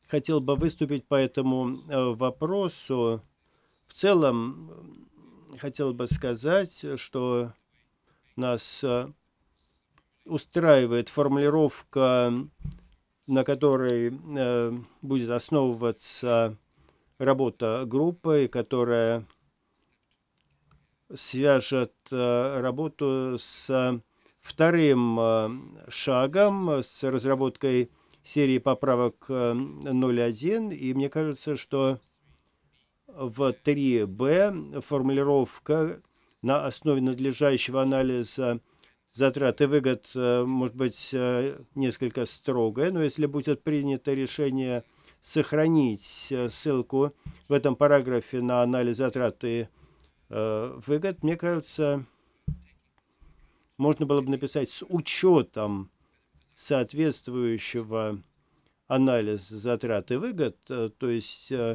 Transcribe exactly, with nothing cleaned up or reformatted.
хотел бы выступить по этому э, вопросу. В целом, м, хотел бы сказать, что нас э, устраивает формулировка, на которой э, будет основываться работа группы, которая свяжет э, работу с вторым э, шагом, с разработкой серии поправок э, ноль один. И мне кажется, что в три бэ формулировка на основе надлежащего анализа затрат и выгод э, может быть э, несколько строгая, но если будет принято решение сохранить э, ссылку в этом параграфе на анализ затрат и э, выгод, мне кажется, можно было бы написать с учетом соответствующего анализа затрат и выгод, э, то есть э,